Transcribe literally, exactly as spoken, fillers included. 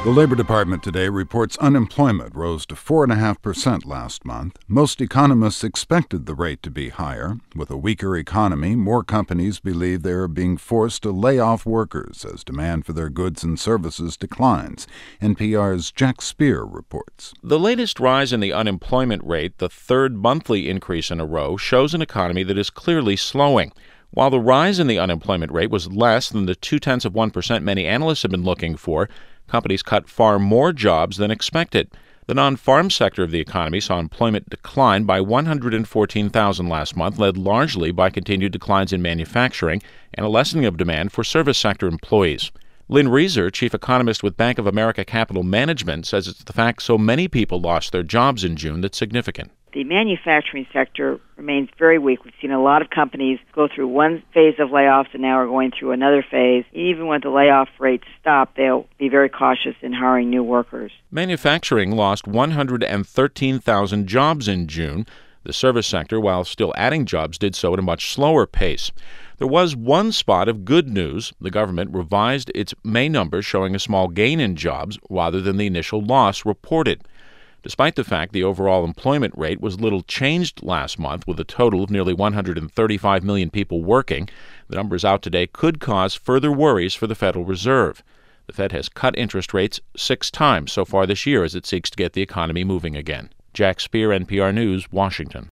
The Labor Department today reports unemployment rose to four point five percent last month. Most economists expected the rate to be higher. With a weaker economy, more companies believe they are being forced to lay off workers as demand for their goods and services declines. N P R's Jack Speer reports. The latest rise in the unemployment rate, the third monthly increase in a row, shows an economy that is clearly slowing. While the rise in the unemployment rate was less than the two-tenths of one percent many analysts have been looking for, companies cut far more jobs than expected. The non-farm sector of the economy saw employment decline by one hundred fourteen thousand last month, led largely by continued declines in manufacturing and a lessening of demand for service sector employees. Lynn Reeser, chief economist with Bank of America Capital Management, says it's the fact so many people lost their jobs in June that's significant. The manufacturing sector remains very weak. We've seen a lot of companies go through one phase of layoffs and now are going through another phase. Even when the layoff rates stop, they'll be very cautious in hiring new workers. Manufacturing lost one hundred thirteen thousand jobs in June. The service sector, while still adding jobs, did so at a much slower pace. There was one spot of good news. The government revised its May numbers, showing a small gain in jobs rather than the initial loss reported. Despite the fact the overall employment rate was little changed last month, with a total of nearly one hundred thirty-five million people working, the numbers out today could cause further worries for the Federal Reserve. The Fed has cut interest rates six times so far this year as it seeks to get the economy moving again. Jack Speer, N P R News, Washington.